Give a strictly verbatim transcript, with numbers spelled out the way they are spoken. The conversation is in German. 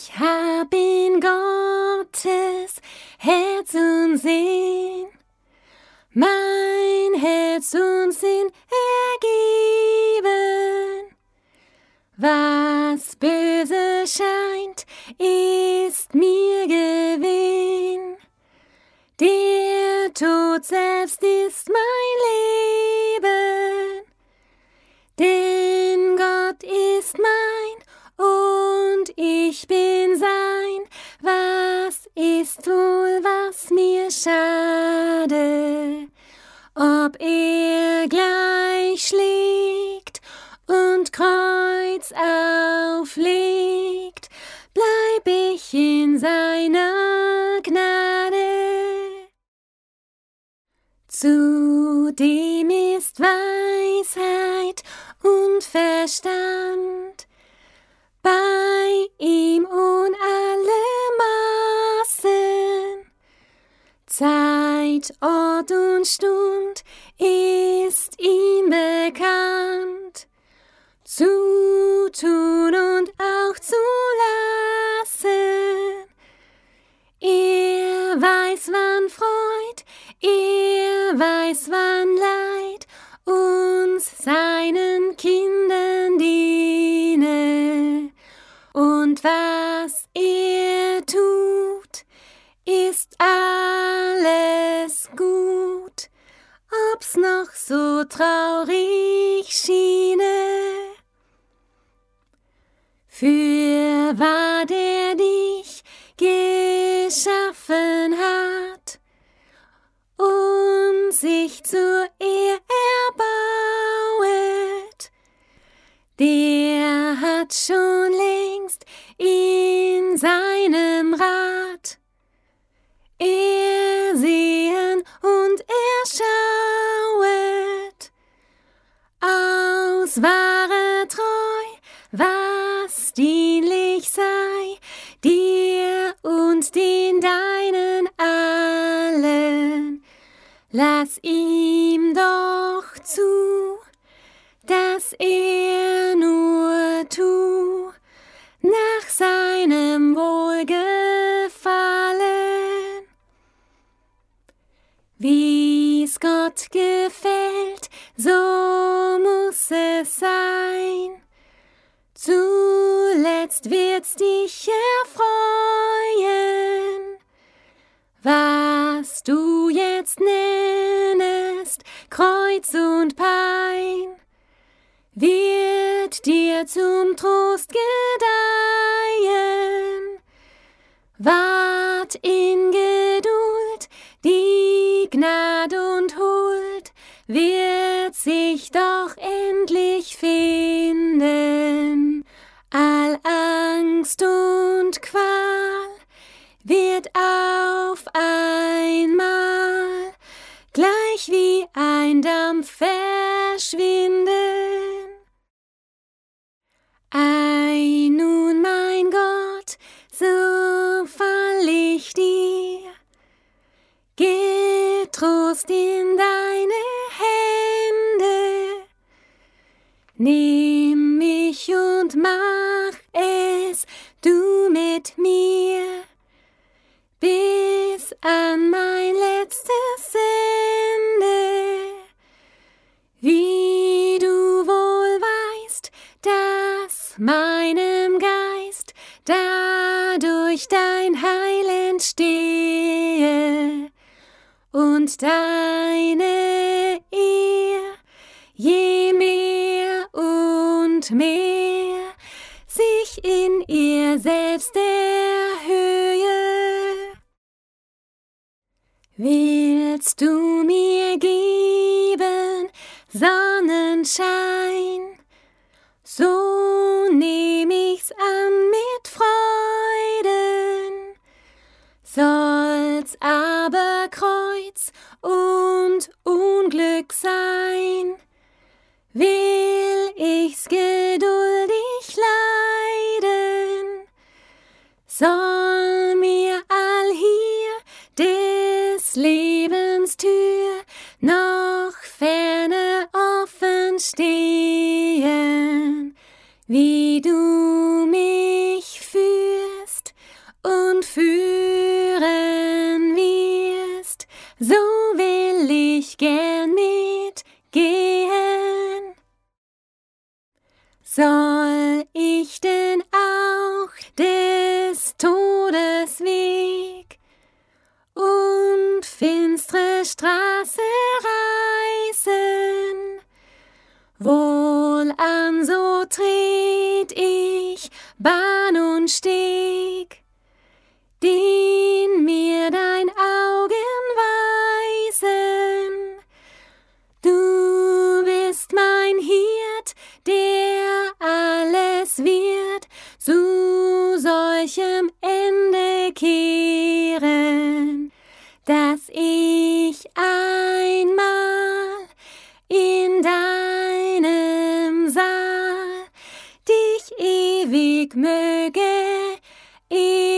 Ich hab in Gottes Herz und Sinn, mein Herz und Sinn ergeben. Was böse scheint, ist mir Gewinn. Der Tod selbst ist mein Leben, denn Gott ist mein und ich bin sein. Was ist wohl, was mir schade, ob er gleich schlägt und Kreuz auflegt, bleib ich in seiner Gnade. Zudem ist Weisheit und Verstand bei ihm und alle Maßen. Zeit, Ort und Stund ist ihm bekannt. Zu tun und auch zu lassen. Er weiß, wann Freud, er weiß, wann Leid uns seinen Kindern diene. Und was er tut, ist alles gut, ob's noch so traurig schiene. Fürwahr, der dich geschaffen hat und sich zur Ehr erbauet, der hat schon längst in seinem Rat ersehen und erschauet aus wahrer Treu, was dienlich sei, dir und den Deinen allen. Lass ihm doch zu, dass er nur tu nach seinem Wohlgefallen. Wie's Gott gefällt, so muss es sein. Zuletzt wird's dich erfreuen. Was du jetzt nennest, Kreuz und Pein, wird dir zum Trost gedeihen. Wart in Geduld, die Gnad und Huld wird sich doch endlich finden. All Angst und Qual wird auf einmal gleich wie ein Dampf verschwinden. Ei, nun, mein Gott, so fall ich dir getrost in deine Hände. Nimm mich und mach es du mit mir bis an mein letztes Ende. Wie du wohl weißt, dass meinem Geist dadurch dein Heil entstehe und deine Ehr je mehr und mehr sich in ihr selbst erhöhe. Willst du mir geben Sonnenschein, so nehm ich's an mit Freuden. Soll's aber Kreuz und Unglück sein, will ich's geduldig leiden. Soll mir allhier des Lebens Tür noch ferne offen stehen, wie du mich führst Bahn und Steg, den mir dein Augen weisen. Du bist mein Hirt, der alles wird zu solchem Ende kehren, dass ich einmal in deinem Saal dich ewig möge